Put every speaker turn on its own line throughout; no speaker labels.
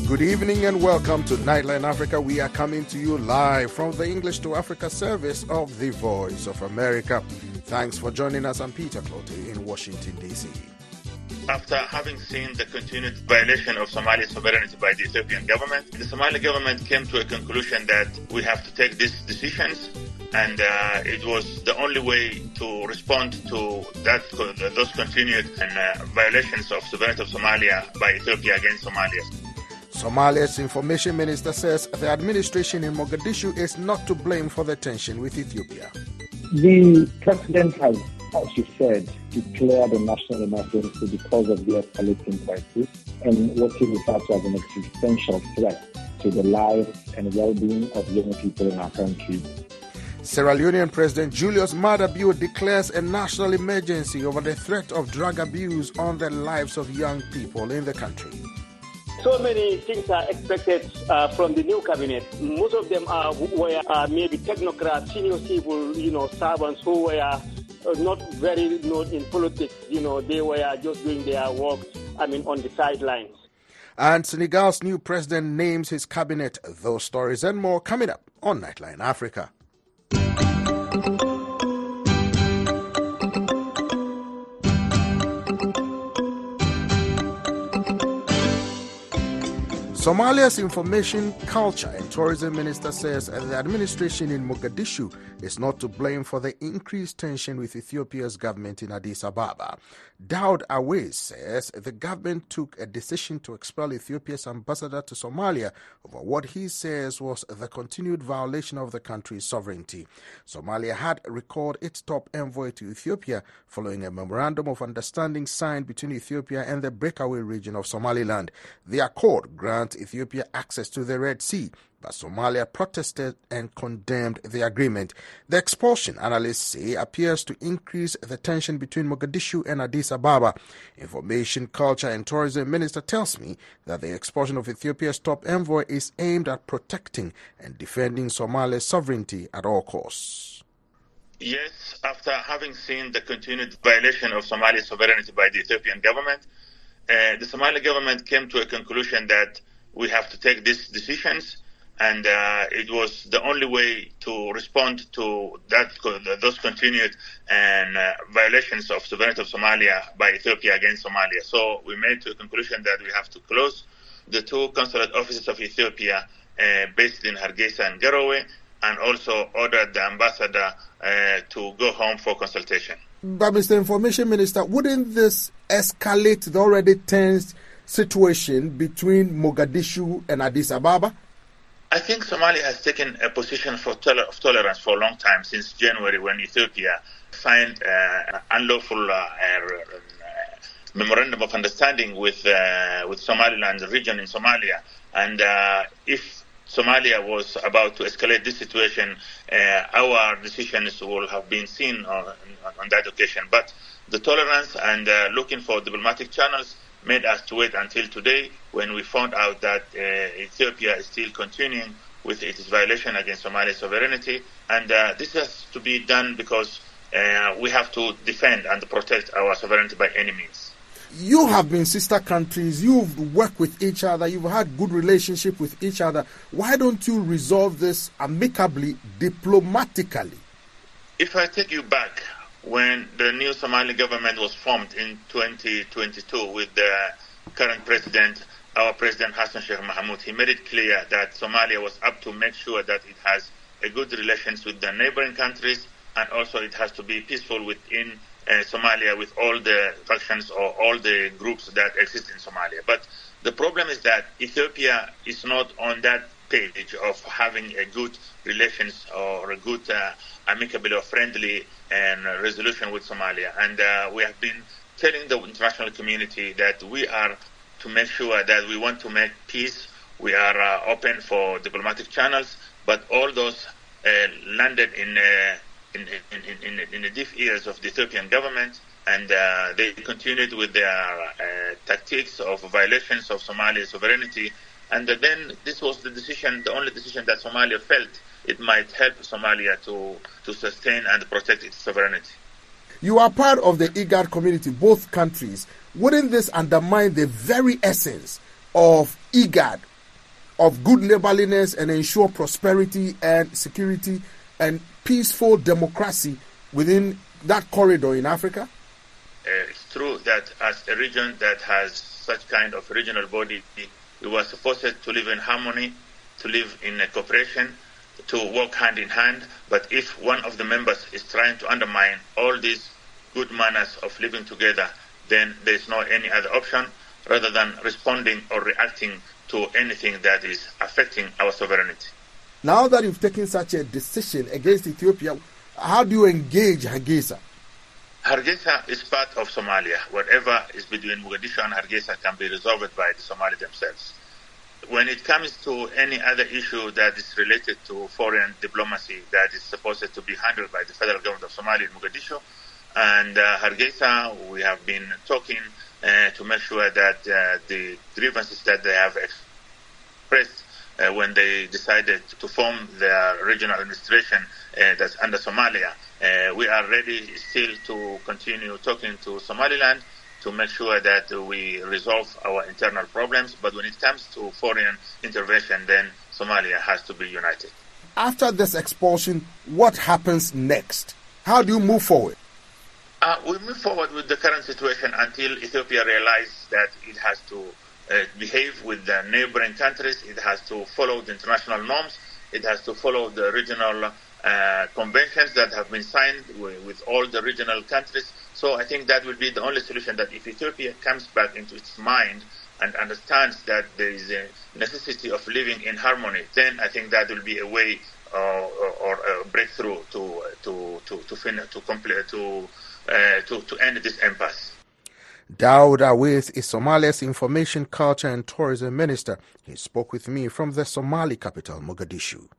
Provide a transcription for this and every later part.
Good evening and welcome to Nightline Africa. We are coming to you live from the English to Africa service of the Voice of America. Thanks for joining us. I'm Peter Clottey in Washington, D.C.
After having seen the continued violation of Somalia's sovereignty by the Ethiopian government, the Somali government came to a conclusion that we have to take these decisions, and it was the only way to respond to those continued violations of sovereignty of Somalia by Ethiopia against Somalia.
Somalia's information minister says the administration in Mogadishu is not to blame for the tension with Ethiopia.
The president has, as you said, declared a national emergency because of the escalating crisis and what he refers to as an existential threat to the lives and well-being of young people in our country.
Sierra Leonean President Julius Maada Bio declares a national emergency over the threat of drug abuse on the lives of young people in the country.
So many things are expected from the new cabinet. Most of them were maybe technocrats, senior civil, servants who were not very known in politics. They were just doing their work, on the sidelines.
And Senegal's new president names his cabinet. Those stories and more coming up on Nightline Africa. Somalia's Information, Culture and Tourism Minister says the administration in Mogadishu is not to blame for the increased tension with Ethiopia's government in Addis Ababa. Daud Awais says the government took a decision to expel Ethiopia's ambassador to Somalia over what he says was the continued violation of the country's sovereignty. Somalia had recalled its top envoy to Ethiopia following a memorandum of understanding signed between Ethiopia and the breakaway region of Somaliland. The accord grants Ethiopia access to the Red Sea, but Somalia protested and condemned the agreement. The expulsion, analysts say, appears to increase the tension between Mogadishu and Addis Ababa. Information, Culture and Tourism Minister tells me that the expulsion of Ethiopia's top envoy is aimed at protecting and defending Somalia's sovereignty at all costs.
Yes, after having seen the continued violation of Somalia's sovereignty by the Ethiopian government, the Somali government came to a conclusion that we have to take these decisions, and it was the only way to respond to those continued violations of sovereignty of Somalia by Ethiopia against Somalia. So we made to a conclusion that we have to close the two consulate offices of Ethiopia based in Hargeisa and Garowe, and also ordered the ambassador to go home for consultation.
But Mr. Information Minister, wouldn't this escalate the already tense situation between Mogadishu and Addis Ababa?
I think Somalia has taken a position of tolerance for a long time, since January, when Ethiopia signed an unlawful memorandum of understanding with Somaliland, the region in Somalia. And if Somalia was about to escalate this situation, our decisions will have been seen on that occasion. But the tolerance and looking for diplomatic channels made us to wait until today, when we found out that Ethiopia is still continuing with its violation against Somalia's sovereignty. And this has to be done because we have to defend and protect our sovereignty by any means.
You have been sister countries, you've worked with each other, you've had good relationship with each other. Why don't you resolve this amicably, diplomatically?
If I take you back, when the new Somali government was formed in 2022 with the current president, our President Hassan Sheikh Mohamud, he made it clear that Somalia was up to make sure that it has a good relations with the neighboring countries, and also it has to be peaceful within Somalia with all the factions or all the groups that exist in Somalia. But the problem is that Ethiopia is not on that page of having a good relations or a good amicable or friendly and resolution with Somalia. And we have been telling the international community that we are to make sure that we want to make peace. We are open for diplomatic channels, but all those landed in the deaf ears of the Ethiopian government, and they continued with their tactics of violations of Somalia's sovereignty. And then this was the only decision that Somalia felt it might help Somalia to sustain and protect its sovereignty.
You are part of the IGAD community, both countries. Wouldn't this undermine the very essence of IGAD of good neighborliness and ensure prosperity and security and peaceful democracy within that corridor in Africa?
It's true that as a region that has such kind of regional body, we were supposed to live in harmony, to live in cooperation, to work hand in hand. But if one of the members is trying to undermine all these good manners of living together, then there's no any other option rather than responding or reacting to anything that is affecting our sovereignty.
Now that you've taken such a decision against Ethiopia, how do you engage Hargeisa?
Hargeisa is part of Somalia. Whatever is between Mogadishu and Hargeisa can be resolved by the Somali themselves. When it comes to any other issue that is related to foreign diplomacy that is supposed to be handled by the federal government of Somalia in Mogadishu and Hargeisa, we have been talking to make sure that the grievances that they have expressed when they decided to form their regional administration that's under Somalia, we are ready still to continue talking to Somaliland to make sure that we resolve our internal problems. But when it comes to foreign intervention, then Somalia has to be united.
After this expulsion, what happens next? How do you move forward?
We move forward with the current situation until Ethiopia realizes that it has to behave with the neighboring countries. It has to follow the international norms. It has to follow the regional conventions that have been signed with all the regional countries. So I think that will be the only solution, that if Ethiopia comes back into its mind and understands that there is a necessity of living in harmony, then I think that will be a way or a breakthrough to end this impasse.
Daud Awais is Somalia's Information, Culture and Tourism Minister. He spoke with me from the Somali capital, Mogadishu.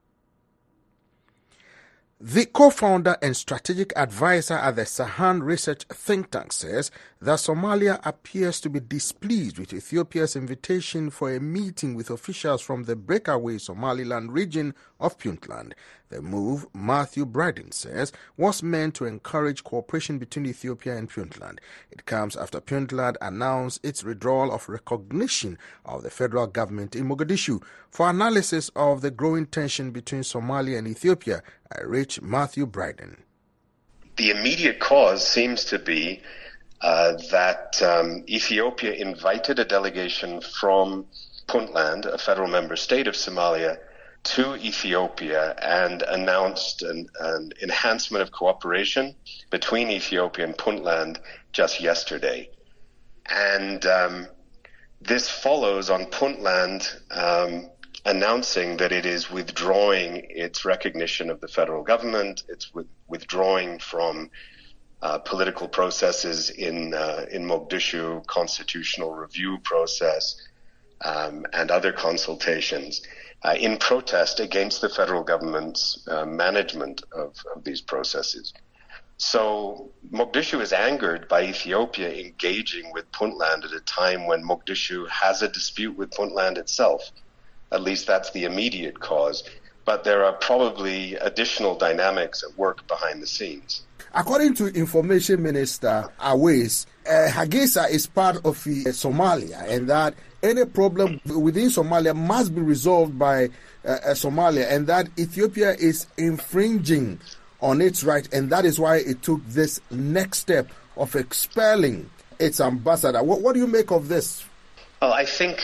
The co-founder and strategic advisor at the Sahan Research think tank says that Somalia appears to be displeased with Ethiopia's invitation for a meeting with officials from the breakaway Somaliland region of Puntland. The move, Matthew Bryden says, was meant to encourage cooperation between Ethiopia and Puntland. It comes after Puntland announced its withdrawal of recognition of the federal government in Mogadishu. For analysis of the growing tension between Somalia and Ethiopia, I reach Matthew Bryden.
The immediate cause seems to be that Ethiopia invited a delegation from Puntland, a federal member state of Somalia, to Ethiopia and announced an enhancement of cooperation between Ethiopia and Puntland just yesterday. And this follows on Puntland announcing that it is withdrawing its recognition of the federal government. It's withdrawing from political processes in Mogadishu, constitutional review process, and other consultations in protest against the federal government's management of these processes. So Mogadishu is angered by Ethiopia engaging with Puntland at a time when Mogadishu has a dispute with Puntland itself. At least that's the immediate cause. But there are probably additional dynamics at work behind the scenes.
According to Information Minister Awais, Hargeisa is part of Somalia, and that any problem within Somalia must be resolved by Somalia, and that Ethiopia is infringing on its right, and that is why it took this next step of expelling its ambassador. What do you make of this?
Well, I think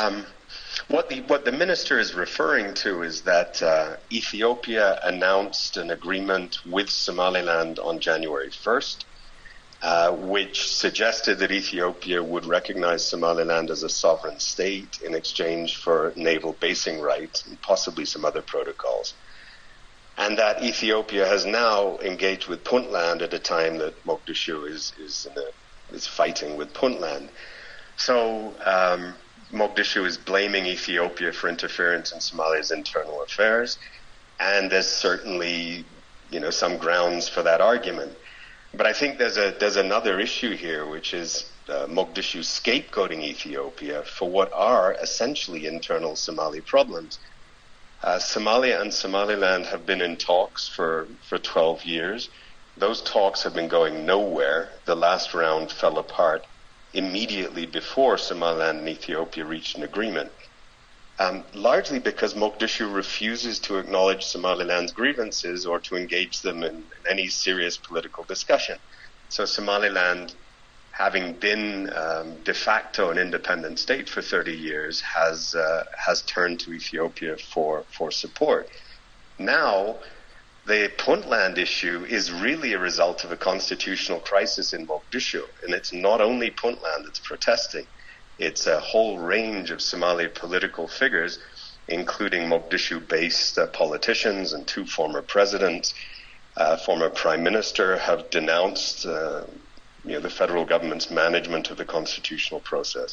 what the minister is referring to is that Ethiopia announced an agreement with Somaliland on January 1st, which suggested that Ethiopia would recognize Somaliland as a sovereign state in exchange for naval basing rights and possibly some other protocols. And that Ethiopia has now engaged with Puntland at a time that Mogadishu is fighting with Puntland. So Mogadishu is blaming Ethiopia for interference in Somalia's internal affairs, and there's certainly, some grounds for that argument. But I think there's another issue here, which is Mogadishu scapegoating Ethiopia for what are essentially internal Somali problems. Somalia and Somaliland have been in talks for 12 years. Those talks have been going nowhere. The last round fell apart immediately before Somaliland and Ethiopia reached an agreement. largely because Mogadishu refuses to acknowledge Somaliland's grievances or to engage them in any serious political discussion. So Somaliland, having been de facto an independent state for 30 years, has turned to Ethiopia for support. Now, the Puntland issue is really a result of a constitutional crisis in Mogadishu, and it's not only Puntland that's protesting. It's a whole range of Somali political figures, including Mogadishu-based politicians and 2 former presidents. Former prime minister have denounced the federal government's management of the constitutional process.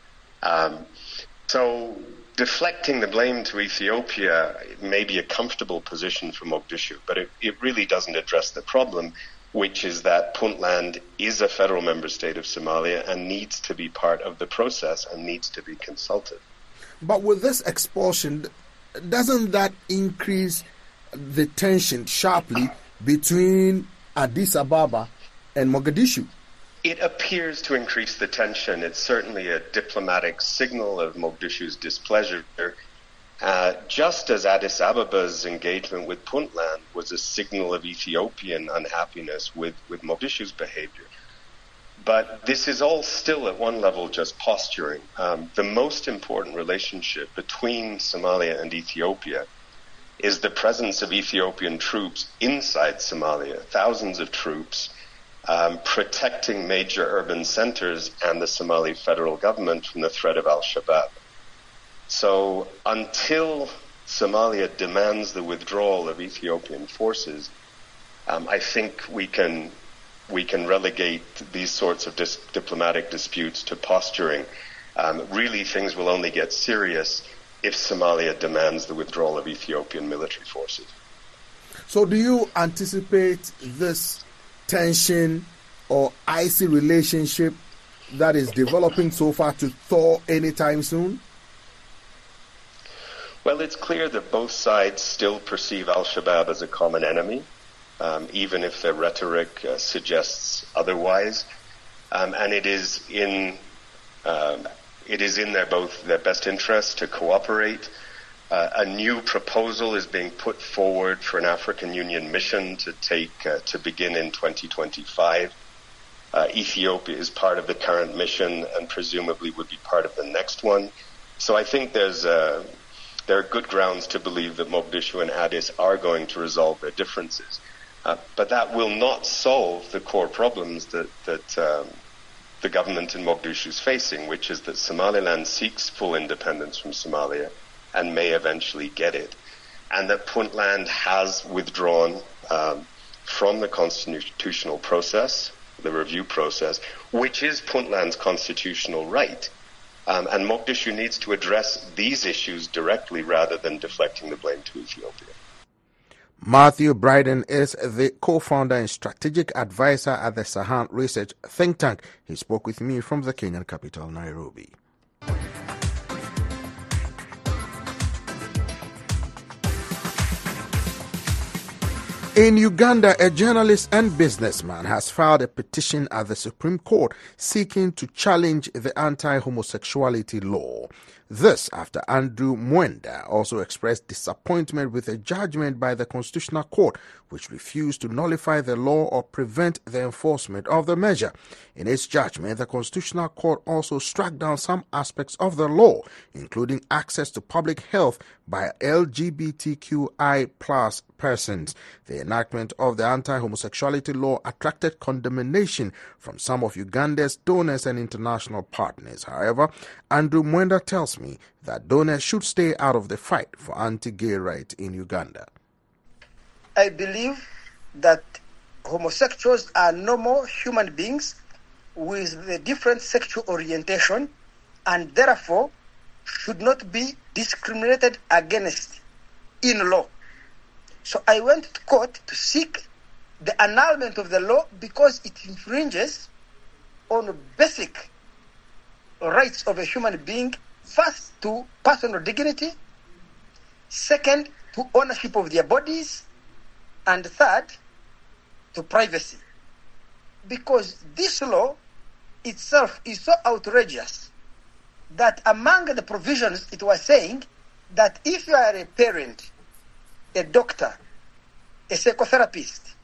So deflecting the blame to Ethiopia may be a comfortable position for Mogadishu, but it really doesn't address the problem, which is that Puntland is a federal member state of Somalia and needs to be part of the process and needs to be consulted.
But with this expulsion, doesn't that increase the tension sharply between Addis Ababa and Mogadishu?
It appears to increase the tension. It's certainly a diplomatic signal of Mogadishu's displeasure, just as Addis Ababa's engagement with Puntland was a signal of Ethiopian unhappiness with Mogadishu's behavior. But this is all still at one level just posturing. The most important relationship between Somalia and Ethiopia is the presence of Ethiopian troops inside Somalia, thousands of troops, protecting major urban centers and the Somali federal government from the threat of al-Shabaab. So until Somalia demands the withdrawal of Ethiopian forces, I think we can relegate these sorts of diplomatic disputes to posturing. Really, things will only get serious if Somalia demands the withdrawal of Ethiopian military forces.
So do you anticipate this tension or icy relationship that is developing so far to thaw anytime soon?
Well, it's clear that both sides still perceive al-Shabaab as a common enemy, even if their rhetoric suggests otherwise. And it is in their best interest to cooperate. A new proposal is being put forward for an African Union mission to begin in 2025. Ethiopia is part of the current mission and presumably would be part of the next one. So I think there are good grounds to believe that Mogadishu and Addis are going to resolve their differences. But that will not solve the core problems that the government in Mogadishu is facing, which is that Somaliland seeks full independence from Somalia and may eventually get it, and that Puntland has withdrawn from the constitutional process, the review process, which is Puntland's constitutional right. And Mogadishu needs to address these issues directly rather than deflecting the blame to Ethiopia.
Matthew Bryden is the co-founder and strategic advisor at the Sahant Research think tank. He spoke with me from the Kenyan capital, Nairobi. In Uganda, a journalist and businessman has filed a petition at the Supreme Court seeking to challenge the anti-homosexuality law. This after Andrew Mwenda also expressed disappointment with a judgment by the Constitutional Court, which refused to nullify the law or prevent the enforcement of the measure. In its judgment, the Constitutional Court also struck down some aspects of the law, including access to public health by LGBTQI+ persons. The enactment of the anti-homosexuality law attracted condemnation from some of Uganda's donors and international partners. However, Andrew Mwenda tells me that donors should stay out of the fight for anti-gay rights in Uganda.
I believe that homosexuals are normal human beings with a different sexual orientation and therefore should not be discriminated against in law. So I went to court to seek the annulment of the law because it infringes on basic rights of a human being, first to personal dignity, second to ownership of their bodies, and third to privacy. Because this law itself is so outrageous that among the provisions it was saying that if you are a parent, a doctor, a psychotherapist,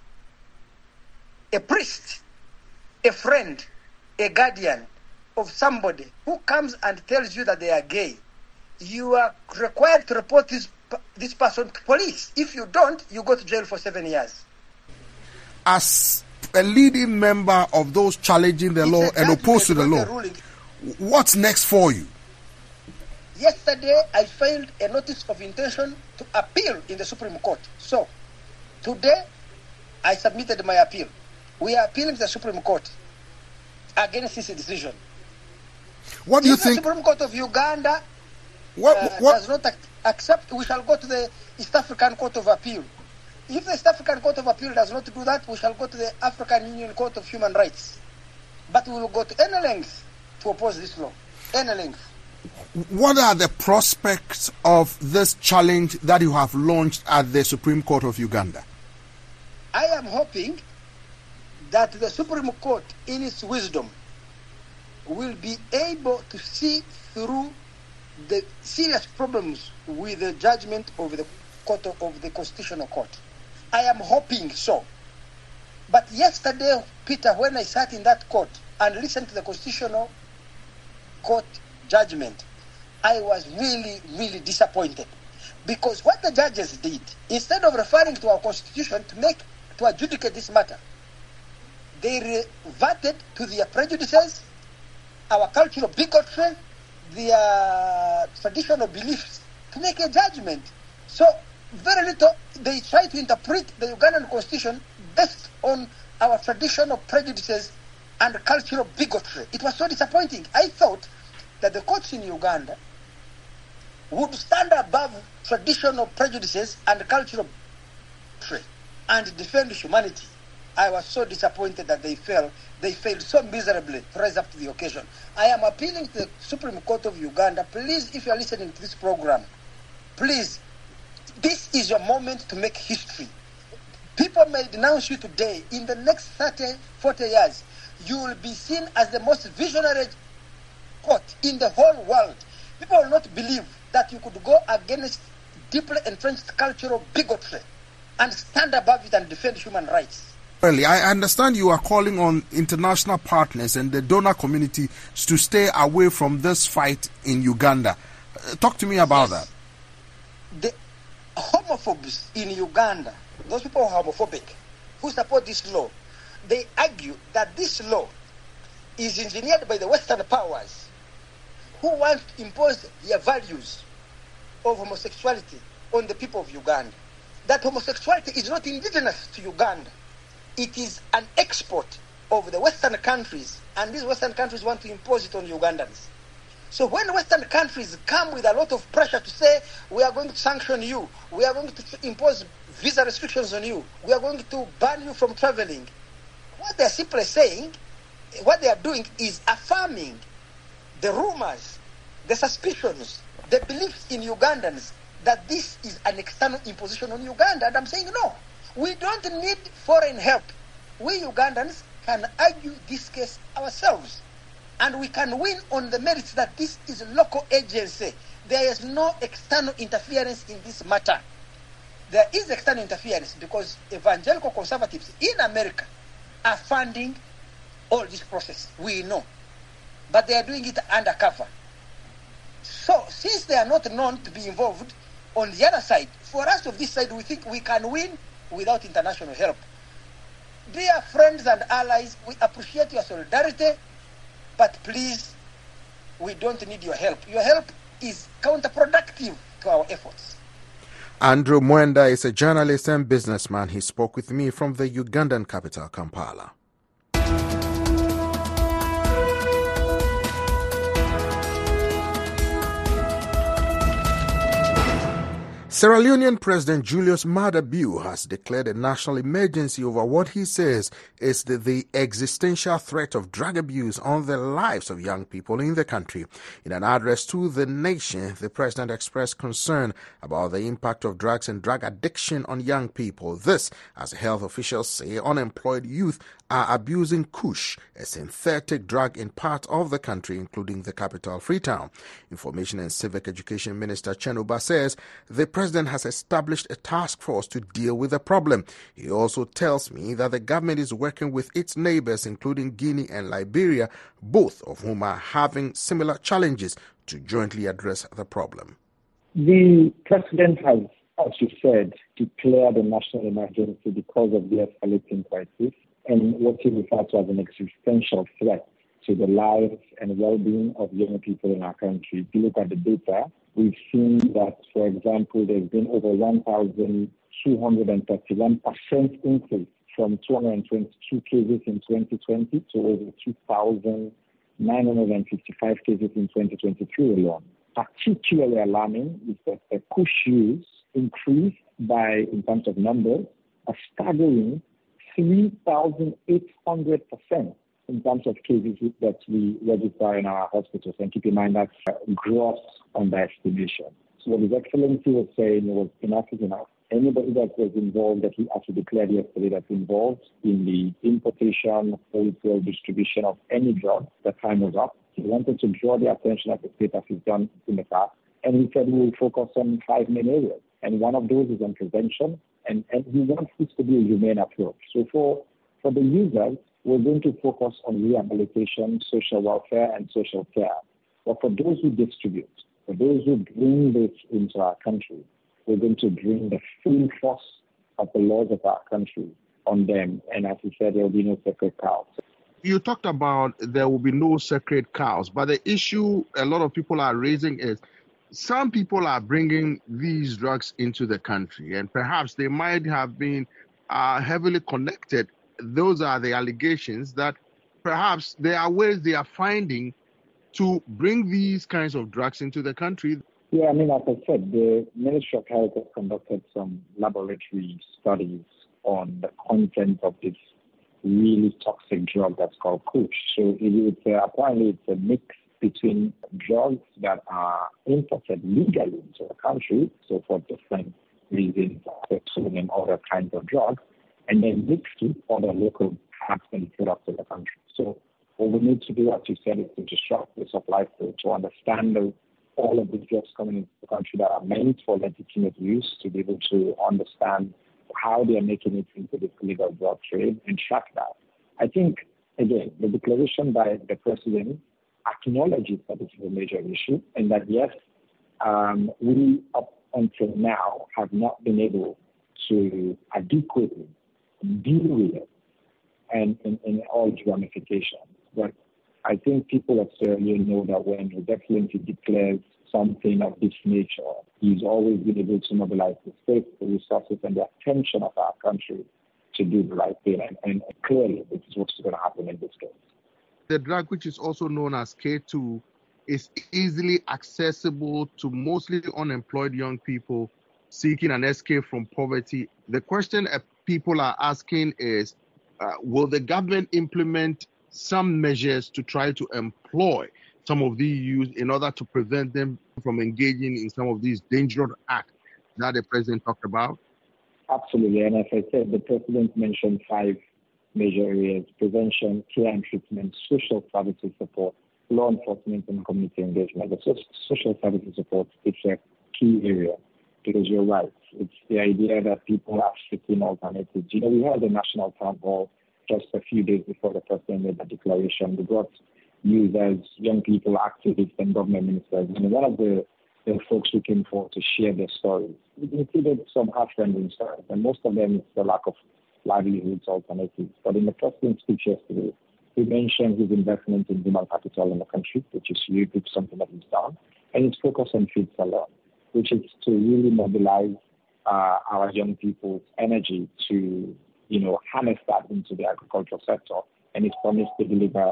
a priest, a friend, a guardian of somebody who comes and tells you that they are gay, you are required to report this person to police. If you don't, you go to jail for 7 years.
As a leading member of those challenging the law and opposed to the law, what's next for you?
Yesterday, I filed a notice of intention to appeal in the Supreme Court. So, today, I submitted my appeal. We are appealing to the Supreme Court against this decision.
What do you think?
If the Supreme Court of Uganda does not accept, we shall go to the East African Court of Appeal. If the East African Court of Appeal does not do that, we shall go to the African Union Court of Human Rights. But we will go to any length to oppose this law. Any length.
What are the prospects of this challenge that you have launched at the Supreme Court of Uganda?
I am hoping that the Supreme Court, in its wisdom, will be able to see through the serious problems with the judgment of the Constitutional Court. I am hoping so. But yesterday, Peter, when I sat in that court and listened to the Constitutional Court judgment, I was really, really disappointed. Because what the judges did, instead of referring to our Constitution to adjudicate this matter, they reverted to their prejudices, our cultural bigotry, their traditional beliefs to make a judgment. So very little, they try to interpret the Ugandan Constitution based on our traditional prejudices and cultural bigotry. It was so disappointing. I thought that the courts in Uganda would stand above traditional prejudices and cultural bigotry and defend humanity. I was so disappointed that they failed so miserably to rise up to the occasion. I am appealing to the Supreme Court of Uganda, please, if you are listening to this program, please, this is your moment to make history. People may denounce you today. In the next 30, 40 years, you will be seen as the most visionary court in the whole world. People will not believe that you could go against deeply entrenched cultural bigotry and stand above it and defend human rights.
I understand you are calling on international partners and the donor community to stay away from this fight in Uganda. Talk to me about that.
The homophobes in Uganda, those people who are homophobic, who support this law, they argue that this law is engineered by the Western powers who want to impose their values of homosexuality on the people of Uganda. That homosexuality is not indigenous to Uganda. It is an export of the Western countries, and these Western countries want to impose it on Ugandans. So when Western countries come with a lot of pressure to say, we are going to sanction you, we are going to impose visa restrictions on you, we are going to ban you from traveling, what they are simply saying, what they are doing is affirming the rumors, the suspicions, the beliefs in Ugandans that this is an external imposition on Uganda. And I'm saying no. We don't need foreign help. We Ugandans can argue this case ourselves. And we can win on the merits that this is a local agency. There is no external interference in this matter. There is external interference because evangelical conservatives in America are funding all this process. We know. But they are doing it undercover. So, since they are not known to be involved, on the other side, for us of this side, we think we can win without international help. Dear friends and allies, we appreciate your solidarity, but please, we don't need your help. Your help is counterproductive to our efforts.
Andrew Mwenda is a journalist and businessman. He spoke with me from the Ugandan capital, Kampala. Sierra Leonean President Julius Maada Bio has declared a national emergency over what he says is the existential threat of drug abuse on the lives of young people in the country. In an address to the nation, the president expressed concern about the impact of drugs and drug addiction on young people. This, as health officials say, unemployed youth are abusing Kush, a synthetic drug in parts of the country, including the capital, Freetown. Information and Civic Education Minister Chenuba says the president has established a task force to deal with the problem. He also tells me that the government is working with its neighbors, including Guinea and Liberia, both of whom are having similar challenges, to jointly address the problem.
The president has, as you said, declared a national emergency because of the escalating crisis and what he referred to as an existential threat to the lives and well-being of young people in our country. If you look at the data, we've seen that, for example, there's been over 1,231% increase from 222 cases in 2020 to over 2,955 cases in 2023 alone. Particularly alarming is that the Kush use increased by, in terms of numbers, a staggering 3,800% in terms of cases that we register in our hospitals. And keep in mind that's a gross underestimation. So what His Excellency was saying was enough is enough. Anybody that was involved, that he actually declared yesterday, that's involved in the importation, wholesale distribution of any drug, the time was up. He wanted to draw the attention of the state as he's done in the past. And he said we will focus on 5 main areas. And one of those is on prevention. And he wants this to be a humane approach. So for the users, we're going to focus on rehabilitation, social welfare, and social care. But for those who distribute, for those who bring this into our country, we're going to bring the full force of the laws of our country on them. And as he said, there will be no sacred cows.
You talked about there will be no sacred cows, but the issue a lot of people are raising is some people are bringing these drugs into the country, and perhaps they might have been heavily connected. Those are the allegations that perhaps there are ways they are finding to bring these kinds of drugs into the country.
Yeah, I mean, as I said, the Ministry of Health has conducted some laboratory studies on the content of this really toxic drug that's called Kush. So apparently it's a mix between drugs that are imported legally into the country, so for different reasons, and other kinds of drugs, and then mixed with other local herbs and products in the country. So what we need to do, as you said, is to disrupt the supply chain, to understand all of the drugs coming into the country that are meant for legitimate use, to be able to understand how they are making it into the illegal drug trade and track that. I think, again, the declaration by the president acknowledges that this is a major issue and that, yes, we up until now have not been able to adequately deal with it and in all its ramifications. But I think people of Sierra Leone know that when His Excellency declares something of this nature, he's always been able to mobilize the state, the resources, and the attention of our country to do the right thing. And clearly, this is what's going to happen in this case.
The drug, which is also known as K2, is easily accessible to mostly unemployed young people seeking an escape from poverty. The question people are asking is, will the government implement some measures to try to employ some of these youth in order to prevent them from engaging in some of these dangerous acts that the president talked about?
Absolutely. And as I said, the president mentioned 5 major areas: prevention, care and treatment, social services support, law enforcement, and community engagement. The social services support is a key area because you're right. It's the idea that people are seeking alternatives. You know, we had a national town hall just a few days before the president made the declaration. We brought users, young people, activists, and government ministers. And one of the folks who came forward to share their stories, it included some heart-rending stories, and most of them is the lack of livelihoods alternatives. But in the president's speech yesterday, he mentioned his investment in human capital in the country, which is huge, it's something that he's done, and his focus on Feed Salon, which is to really mobilize our young people's energy to, harness that into the agricultural sector, and he's promised to deliver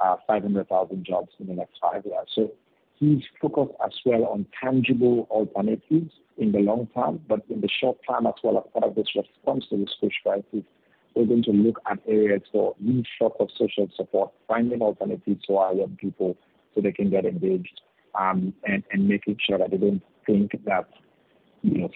500,000 jobs in the next 5 years. So he's focused as well on tangible alternatives in the long term, but in the short term as well, as part of this response to this Kush crisis, we're going to look at areas for these sorts of social support, finding alternatives for our young people so they can get engaged, and making sure that they don't think that,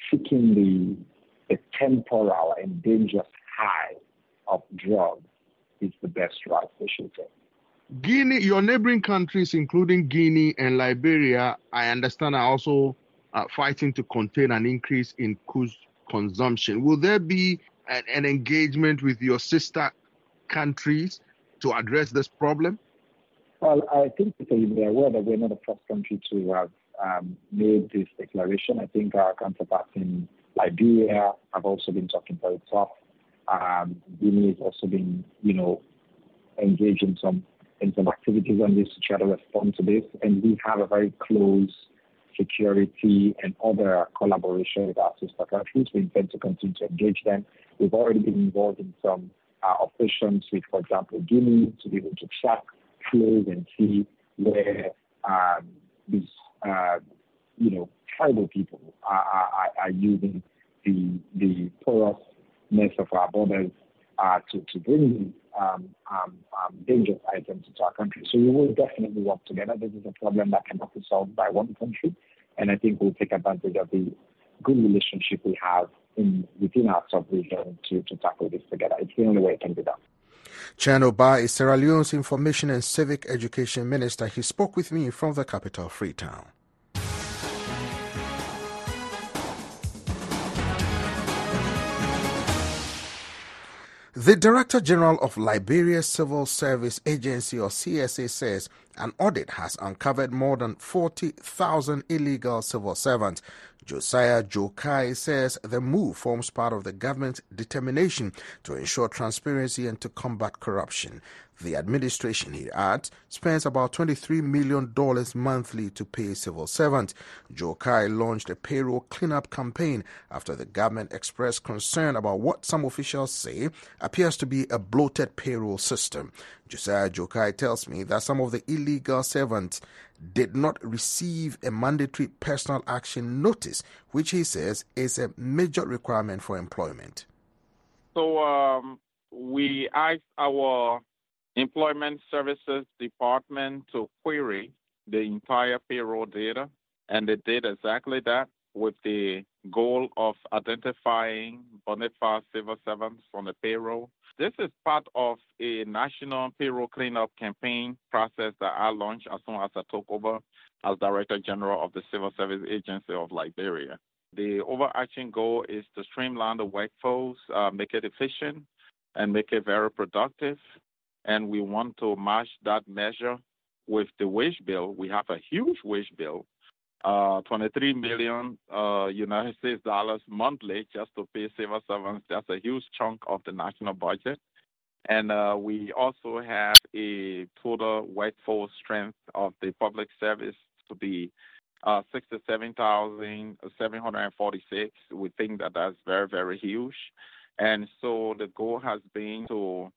seeking the temporal and dangerous high of drugs is the best route, they should say.
Guinea, your neighboring countries, including Guinea and Liberia, I understand are also fighting to contain an increase in kush consumption. Will there be an engagement with your sister countries to address this problem?
Well, I think they're aware that we're not the first country to have made this declaration. I think our counterparts in Liberia have also been talking very tough. Guinea has also been, engaged in some activities on this to try to respond to this. And we have a very close security and other collaboration with our sister countries. We intend to continue to engage them. We've already been involved in some operations with, for example, Guinea, to be able to track flows and see where these, tribal people are using the porousness of our borders to bring dangerous items into our country. So we will definitely work together. This is a problem that cannot be solved by one country, and I think we'll take advantage of the good relationship we have within our sub-region to tackle this together. It's the only way it can be done.
Chano Ba is Sierra Leone's Information and Civic Education Minister. He spoke with me from the capital, Freetown. The Director General of Liberia's Civil Service Agency, or CSA, says an audit has uncovered more than 40,000 illegal civil servants. Josiah Jokai says the move forms part of the government's determination to ensure transparency and to combat corruption. The administration, he adds, spends about $23 million monthly to pay civil servants. Jokai launched a payroll cleanup campaign after the government expressed concern about what some officials say appears to be a bloated payroll system. Josiah Jokai tells me that some of the illegal servants did not receive a mandatory personal action notice, which he says is a major requirement for employment.
So we asked our Employment Services Department to query the entire payroll data, and they did exactly that with the goal of identifying bona fide civil servants on the payroll. This is part of a national payroll cleanup campaign process that I launched as soon as I took over as Director General of the Civil Service Agency of Liberia. The overarching goal is to streamline the workforce, make it efficient, and make it very productive. And we want to match that measure with the wage bill. We have a huge wage bill, $23 million United States dollars monthly just to pay civil servants. That's a huge chunk of the national budget. And we also have a total workforce strength of the public service to be 67,746. We think that that's very, very huge. And so the goal has been to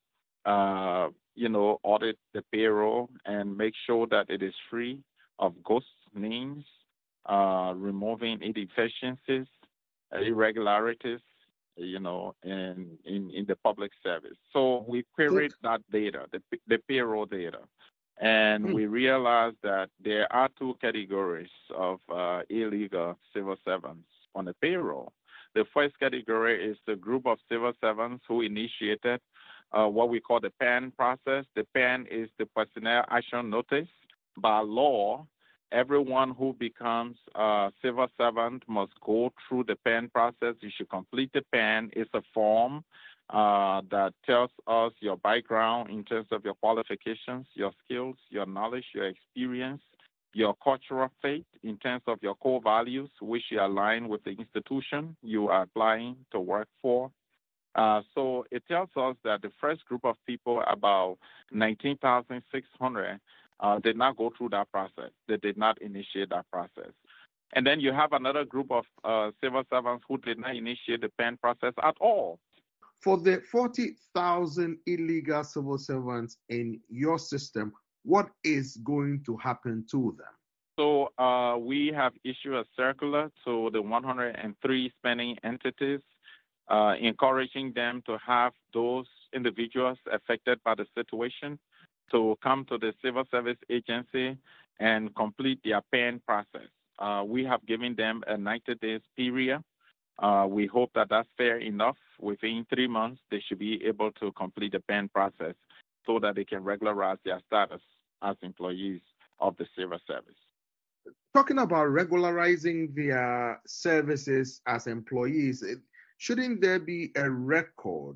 audit the payroll and make sure that it is free of ghost names, removing inefficiencies, irregularities, in the public service. So we queried that data, the payroll data, and we realized that there are two categories of illegal civil servants on the payroll. The first category is the group of civil servants who initiated what we call the PAN process. The PAN is the Personnel Action Notice. By law, everyone who becomes a civil servant must go through the PAN process. You should complete the PAN. It's a form that tells us your background in terms of your qualifications, your skills, your knowledge, your experience, your cultural faith in terms of your core values, which you align with the institution you are applying to work for. So it tells us that the first group of people, about 19,600, did not go through that process. They did not initiate that process. And then you have another group of civil servants who did not initiate the PAN process at all.
For the 40,000 illegal civil servants in your system, what is going to happen to them?
So we have issued a circular to the 103 spending entities, encouraging them to have those individuals affected by the situation to come to the Civil Service Agency and complete their PAN process. We have given them a 90-day period. We hope that that's fair enough. Within 3 months, they should be able to complete the PAN process. so that they can regularize their status as employees of the civil service.
Talking about regularizing their services as employees, shouldn't there be a record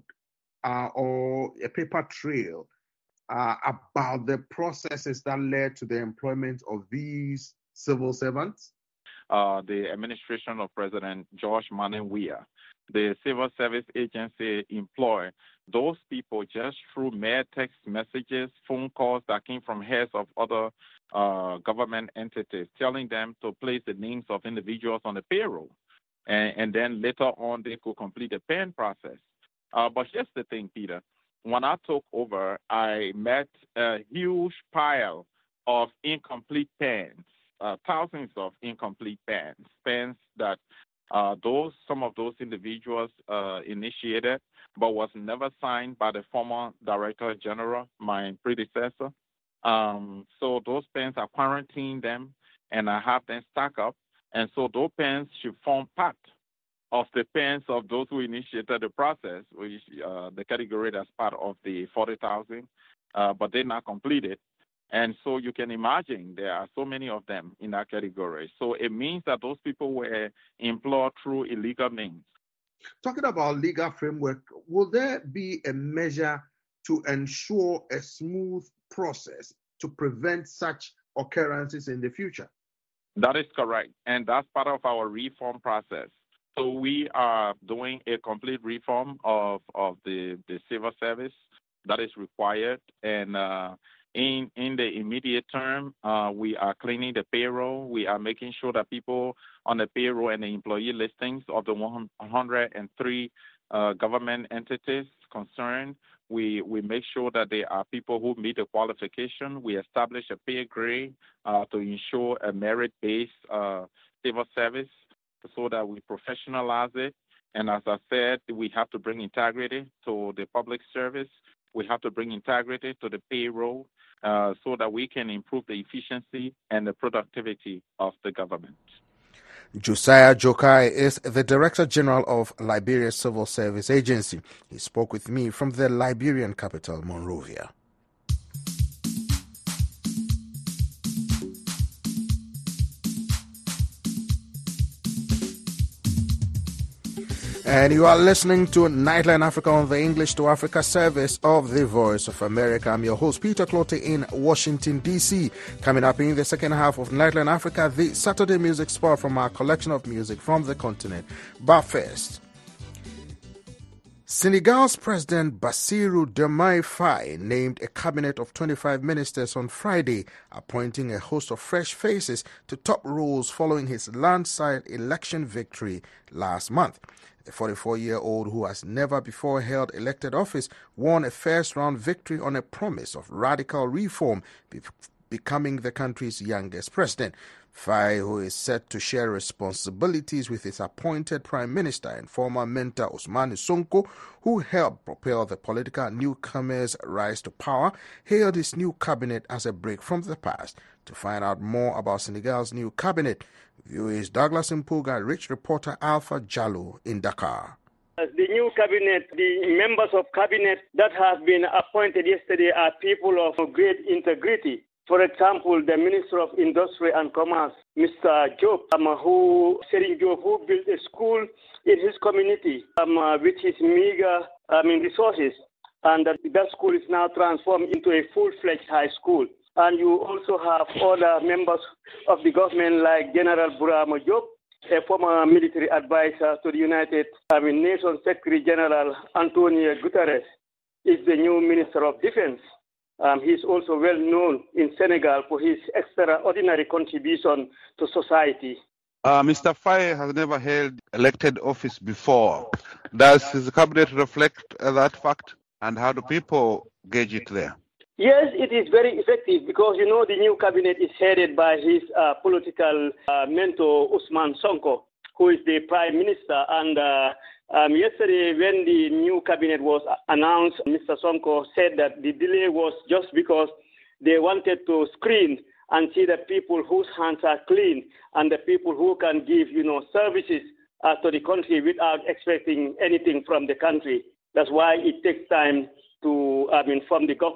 or a paper trail about the processes that led to the employment of these civil servants?
The administration of President George Manning Weah, the Civil Service Agency employ those people just through mere text messages, phone calls that came from heads of other government entities, telling them to place the names of individuals on the payroll. And then later on, they could complete the paying process. But here's the thing, Peter. When I took over, I met a huge pile of incomplete pens, thousands of incomplete pens that some of those individuals initiated, but was never signed by the former Director General, my predecessor. So those pens are quarantined them, and I have them stack up. And so those pens should form part of the pens of those who initiated the process, which the category that's part of the 40,000, but they're not completed. And so you can imagine there are so many of them in that category. So it means that those people were employed through illegal means.
Talking about legal framework, will there be a measure to ensure a smooth process to prevent such occurrences in the future?
That is correct. And that's part of our reform process. So we are doing a complete reform of the civil service that is required. And in the immediate term, we are cleaning the payroll. We are making sure that people on the payroll and the employee listings of the 103 government entities concerned, we make sure that they are people who meet the qualification. We establish a pay grade to ensure a merit-based civil service so that we professionalize it. And as I said, we have to bring integrity to the public service. We have to bring integrity to the payroll so that we can improve the efficiency and the productivity of the government.
Josiah Jokai is the Director General of Liberia's Civil Service Agency. He spoke with me from the Liberian capital, Monrovia. And you are listening to Nightline Africa on the English to Africa service of the Voice of America. I'm your host, Peter Clotte, in Washington, D.C. Coming up in the second half of Nightline Africa, the Saturday music spot from our collection of music from the continent. But first, Senegal's President Bassirou Diomaye Faye named a cabinet of 25 ministers on Friday, appointing a host of fresh faces to top roles following his landslide election victory last month. The 44-year-old, who has never before held elected office, won a first-round victory on a promise of radical reform, becoming the country's youngest president. Faye, who is set to share responsibilities with his appointed prime minister and former mentor Ousmane Sonko, who helped propel the political newcomer's rise to power, hailed his new cabinet as a break from the past. To find out more about Senegal's new cabinet, VOA's Douglas Mpuga reached reporter Alpha Jallo in Dakar.
The new cabinet, the members of cabinet that have been appointed yesterday are people of great integrity. For example, the Minister of Industry and Commerce, Mr. Job, Serigne Job, who built a school in his community with his meager resources, and that school is now transformed into a full-fledged high school. And you also have other members of the government like General Burama Job, a former military advisor to the United Nations Secretary General Antonio Guterres, is the new Minister of Defense. He is also well known in Senegal for his extraordinary contribution to society.
Mr. Faye has never held elected office before. Does his cabinet reflect that fact? And how do people gauge it there?
Yes, it is very effective because, the new cabinet is headed by his political mentor, Ousmane Sonko, who is the prime minister. And yesterday, when the new cabinet was announced, Mr. Sonko said that the delay was just because they wanted to screen and see the people whose hands are clean and the people who can give, services to the country without expecting anything from the country. That's why it takes time to from the government.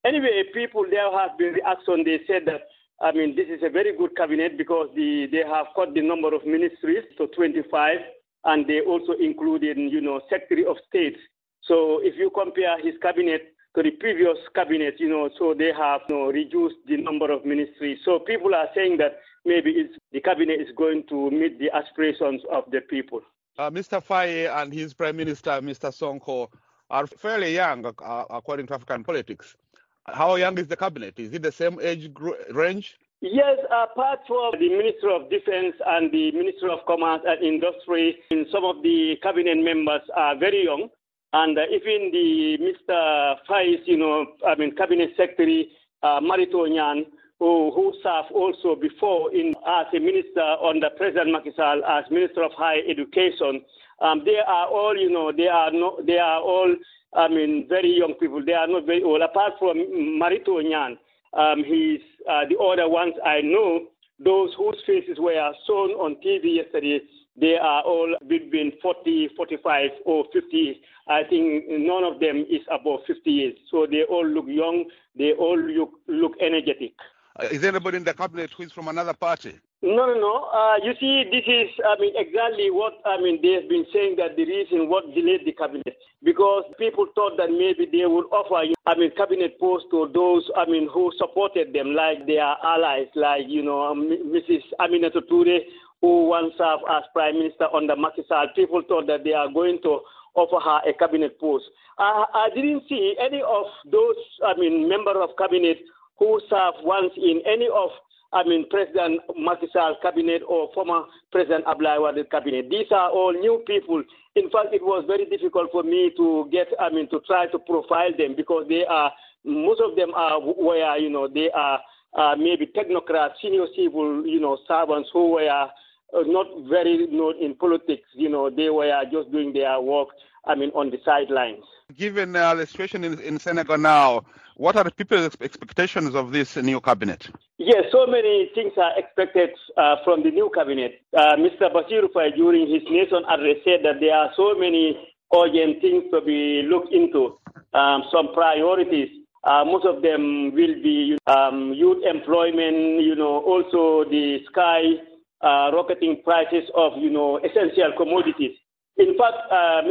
Anyway, people there have been reaction. They said that, this is a very good cabinet because they have cut the number of ministries to 25, and they also included, Secretary of State. So if you compare his cabinet to the previous cabinet, so they have reduced the number of ministries. So people are saying that maybe the cabinet is going to meet the aspirations of the people.
Mr. Faye and his Prime Minister, Mr. Sonko, are fairly young, according to African politics. How young is the cabinet? Is it the same age range?
Yes, apart from the Minister of Defense and the Minister of Commerce and Industry, and some of the cabinet members are very young. And even the Mr. Faye's, Cabinet Secretary, Marito Nyan, who served also before as a minister under President Macky Sall as Minister of Higher Education. They are all, very young people. They are not very old. Apart from Marito Nyan, he's the other ones I know, those whose faces were shown on TV yesterday, they are all between 40, 45, or 50. I think none of them is above 50 years. So they all look young. They all look energetic.
Is there anybody in the cabinet who is from another party?
No. You see, this is, exactly what, they have been saying that the reason what delayed the cabinet. Because people thought that maybe they would offer, cabinet posts to those, who supported them, like their allies, like, Mrs. Aminata Toure, who once served as Prime Minister under Macky Sall. People thought that they are going to offer her a cabinet post. I didn't see any of those, member of cabinet who served once in any of, President Macky Sall cabinet or former President Abdoulaye Wade cabinet. These are all new people. In fact, it was very difficult for me to get, to try to profile them because most of them are where, they are maybe technocrats, senior civil, servants who were not very known in politics. They were just doing their work, on the sidelines.
Given the situation in Senegal now, what are the people's expectations of this new cabinet?
Yes, so many things are expected from the new cabinet. Mr. Bassirou Faye, during his nation address, said that there are so many urgent things to be looked into, some priorities. Most of them will be youth employment, also the rocketing prices of, essential commodities. In fact,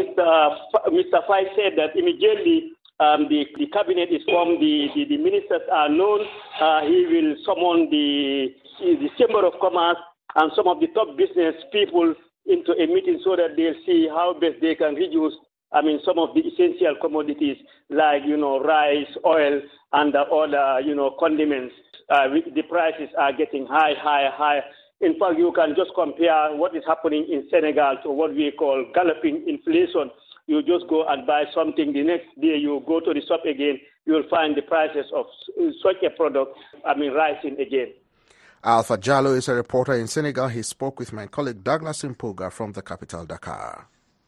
Mr. Faye said that immediately the cabinet is formed, the ministers are known. He will summon the Chamber of Commerce and some of the top business people into a meeting so that they'll see how best they can reduce, some of the essential commodities like, rice, oil, and other, condiments. The prices are getting higher. In fact, you can just compare what is happening in Senegal to what we call galloping inflation. You just go and buy something. The next day you go to the shop again, you'll find the prices of such a product, rising again.
Alpha Jallo is a reporter in Senegal. He spoke with my colleague Douglas Impuga from the capital, Dakar.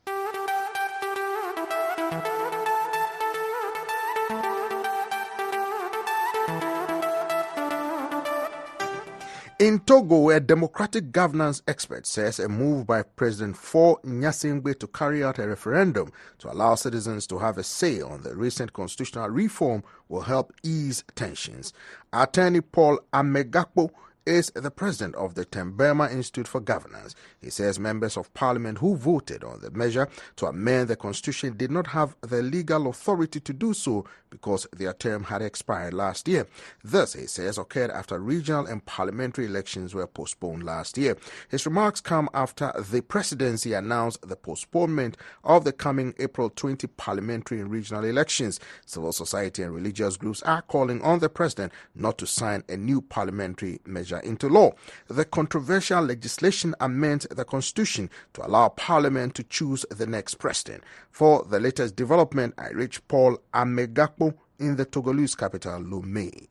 In Togo, a democratic governance expert says a move by President Faure Gnassingbé to carry out a referendum to allow citizens to have a say on the recent constitutional reform will help ease tensions. Attorney Paul Amegakpo is the president of the Temberma Institute for Governance. He says members of parliament who voted on the measure to amend the constitution did not have the legal authority to do so because their term had expired last year. This, he says, occurred after regional and parliamentary elections were postponed last year. His remarks come after the presidency announced the postponement of the coming April 20 parliamentary and regional elections. Civil society and religious groups are calling on the president not to sign a new parliamentary measure into law. The controversial legislation amends the constitution to allow parliament to choose the next president. For the latest development, I reach Paul Amegakpo in the Togolese capital, Lomé.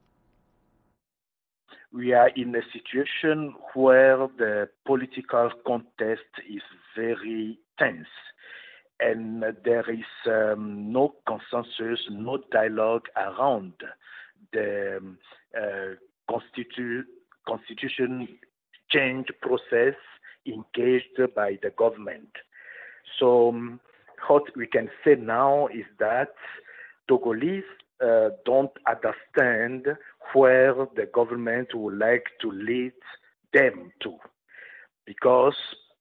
We are in a situation where the political contest is very tense, and there is no consensus, no dialogue around the constitution change process engaged by the government. So what we can say now is that Togolese don't understand where the government would like to lead them to, because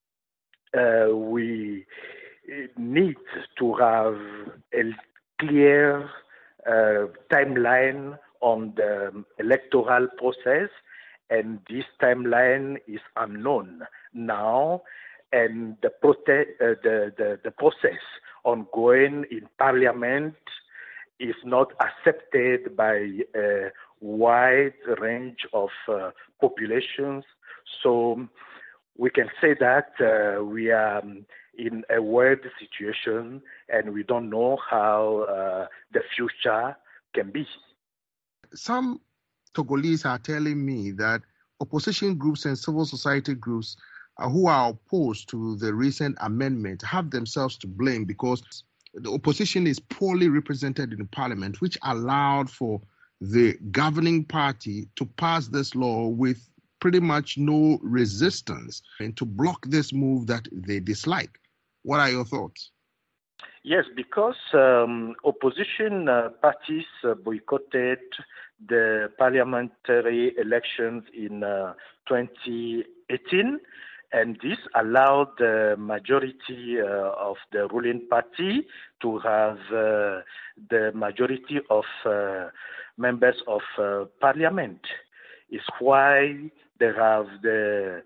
we need to have a clear timeline on the electoral process, and this timeline is unknown now, and the process ongoing in Parliament is not accepted by a wide range of populations. So we can say that we are in a weird situation, and we don't know how the future can be.
Some Togolese are telling me that opposition groups and civil society groups who are opposed to the recent amendment have themselves to blame, because the opposition is poorly represented in Parliament, which allowed for the governing party to pass this law with pretty much no resistance and to block this move that they dislike. What are your thoughts?
Yes, because opposition parties boycotted the parliamentary elections in 2018, and this allowed the majority of the ruling party to have the majority of members of parliament. It's why they have the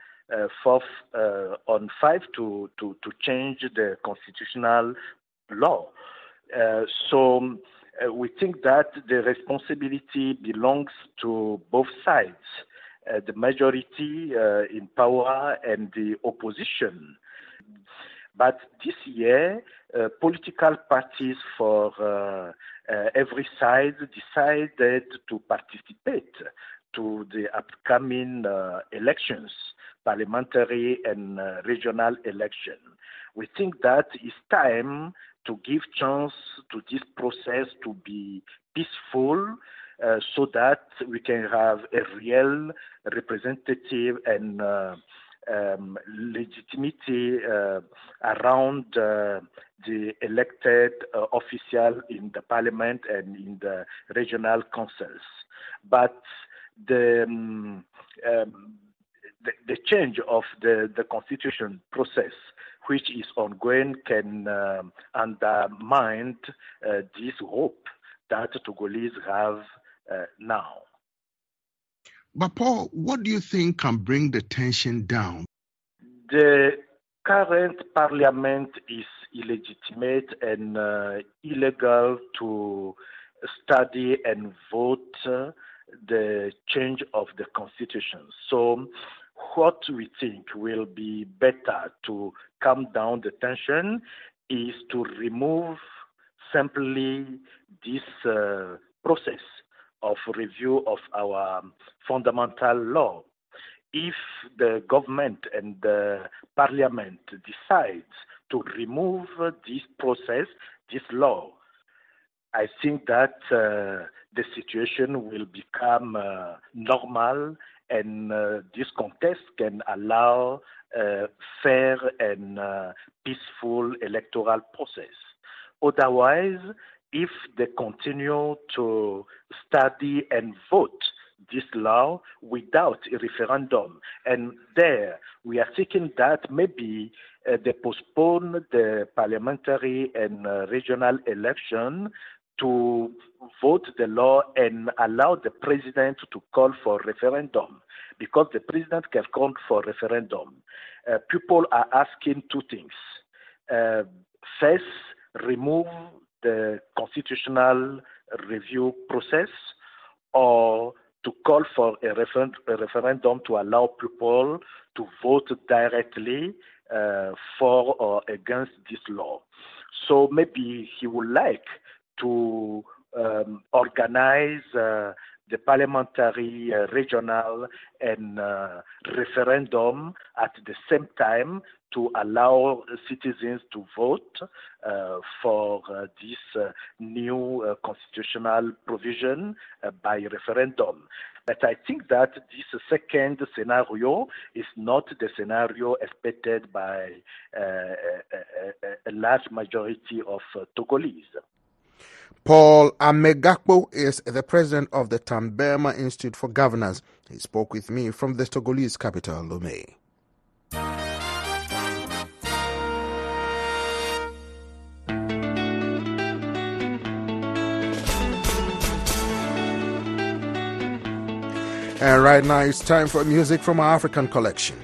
4-5 to change the constitutional law. So we think that the responsibility belongs to both sides, the majority in power and the opposition. But this year, political parties for every side decided to participate to the upcoming elections, parliamentary and regional election. We think that it's time to give chance to this process to be peaceful, so that we can have a real representative and legitimacy around the elected official in the parliament and in the regional councils. But the change of the constitution process, which is ongoing, can undermine this hope that Togolese have now.
But Paul, what do you think can bring the tension down?
The current parliament is illegitimate and illegal to study and vote the change of the constitution. So what we think will be better to calm down the tension is to remove simply this process of review of our fundamental law. If the government and the parliament decides to remove this process, this law, I think that the situation will become normal, and this contest can allow a fair and peaceful electoral process. Otherwise, if they continue to study and vote this law without a referendum, and there we are thinking that maybe they postpone the parliamentary and regional election to vote the law and allow the president to call for referendum, because the president can call for referendum. People are asking two things. First, remove the constitutional review process, or to call for a referendum to allow people to vote directly for or against this law. So maybe he would like to organize the parliamentary, regional, and referendum at the same time to allow citizens to vote for this new constitutional provision by referendum. But I think that this second scenario is not the scenario expected by a large majority of Togolese.
Paul Amegakpo is the president of the Tambema Institute for Governance. He spoke with me from the Togolese capital, Lomé. And right now it's time for music from our African collection.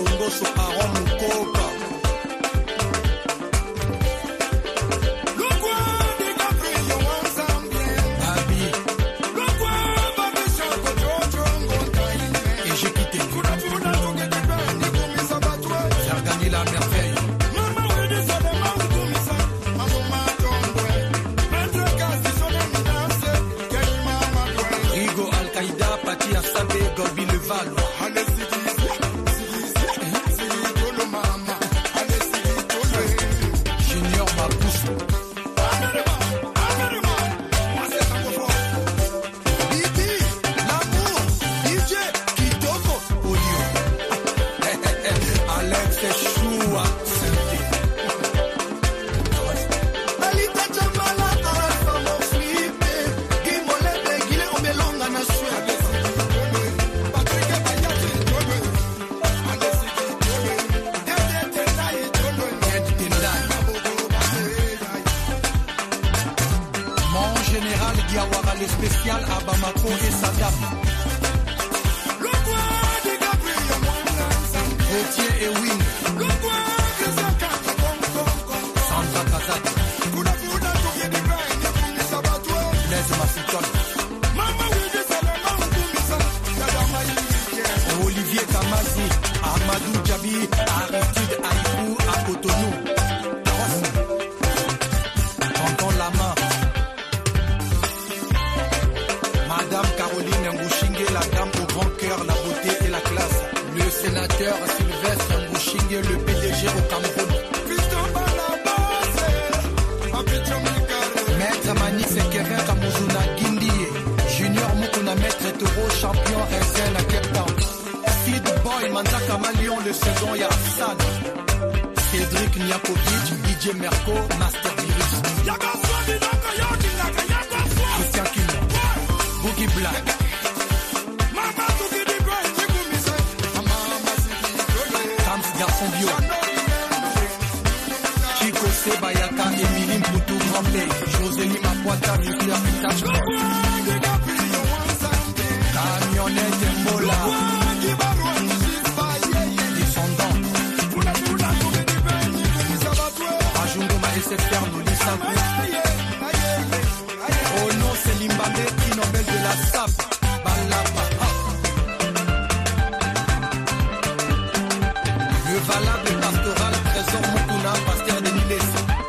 Mbongoso Aaron Mukoka. Cédric Niakovic, DJ Merco, Master Virus. Christian Kino, Boogie Black. Tams Garçon Bio. Chico Sebayaka, Emiline Poutou, Grand Play. Josélie Mapoita, Nuclear Touchpoint. Camionnette Mola. Oh non, c'est Limbamé qui Nobel de la SAP. Balaba. Le valable pastoral, trésor Mokuna, pasteur de Niles.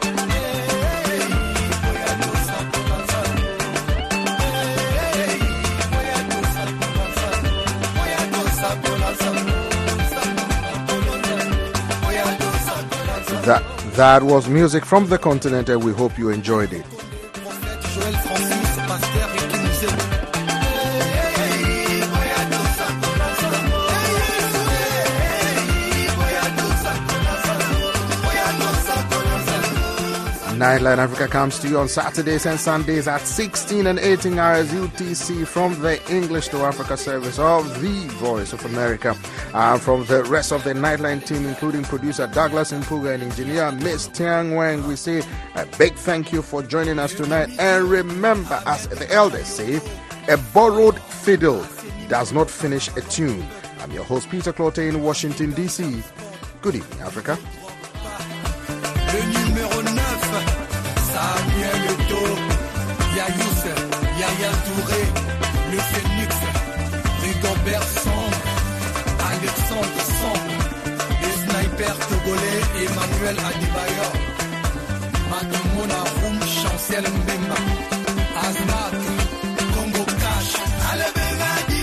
That was music from the continent, and we hope you enjoyed it. Nightline Africa comes to you on Saturdays and Sundays at 16 and 18 hours UTC from the English to Africa service of the Voice of America. From the rest of the Nightline team, including producer Douglas Mpuga and engineer Miss Tiang Wang, we say a big thank you for joining us tonight. And remember, as the elders say, a borrowed fiddle does not finish a tune. I'm your host, Peter Clote in Washington, D.C. Good evening, Africa.
Le numéro 9, Samuel Eto'o, Yayous, Yaya Touré, le Phoenix, Rigobert Song, Alexandre Song, les snipers togolais, Emmanuel Adebayor, Matumona Roum, Chancel Mbemba, Azmat